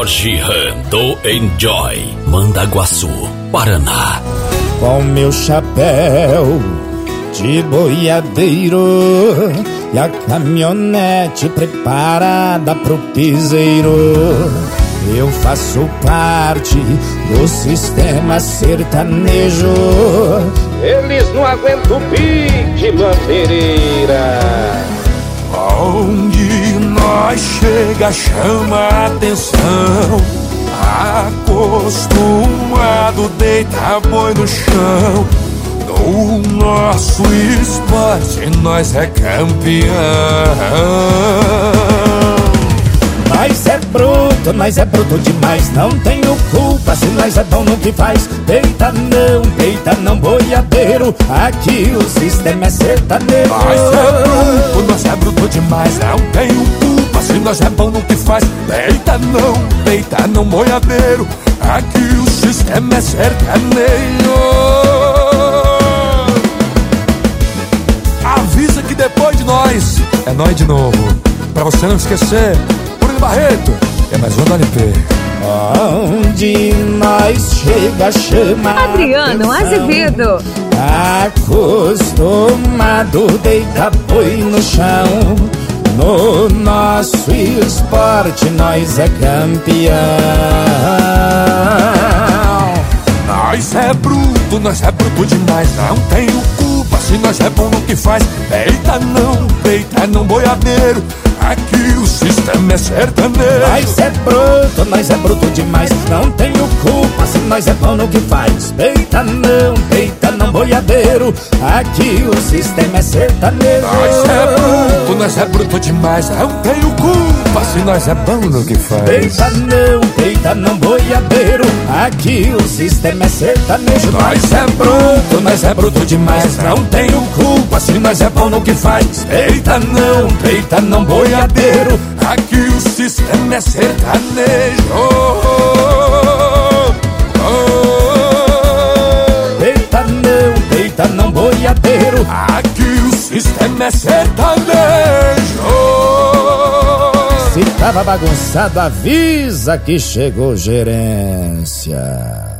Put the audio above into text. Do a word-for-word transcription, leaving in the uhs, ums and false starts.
Jorge do Enjoy, Mandaguaçu, Paraná. Com meu chapéu de boiadeiro e a caminhonete preparada pro piseiro, eu faço parte do sistema sertanejo. Eles não aguentam o pique, bandeireira. Onde nós chega chama a atenção. Acostumado deita boi no chão. No nosso esporte nós é campeão. Nós é bruto, nós é bruto demais. Não tenho culpa se nós é bom no que faz. Peita não, peita não, boiadeiro. Aqui o sistema é sertanejo. Nós é bruto, nós é bruto demais. Não tenho culpa se nós é bom no que faz. Peita não, peita não, boiadeiro. Aqui o sistema é sertanejo. Avisa que depois de nós é nós de novo. Pra você não esquecer, Bruno Barreto, é mais um da L P. Onde nós chega chama Adriano Azevedo. Acostumado deita boi no chão. No nosso esporte nós é campeão. Nós é bruto, nós é bruto demais. Não tenho culpa se nós é bom no que faz. Peita não, peita não, boiadeiro. Aqui o sistema é sertanejo. Nós é bruto, nós é bruto demais. Não tenho culpa se nós é bom no que faz. Peita não, peita não, boiadeiro. Aqui o sistema é sertanejo. Nós é bruto, nós é bruto demais. Não tenho culpa se nós é bom no que faz. Peita não, peita não, boiadeiro. Aqui o sistema é sertanejo. Nós é bruto, nós é bruto demais. Não tenho culpa se nós é bom no que faz. Peita não, peita não, boiadeiro. Aqui o sistema é sertanejo. Peita não, peita não, boiadeiro. Aqui o sistema é sertanejo. Se tava bagunçado, avisa que chegou gerência.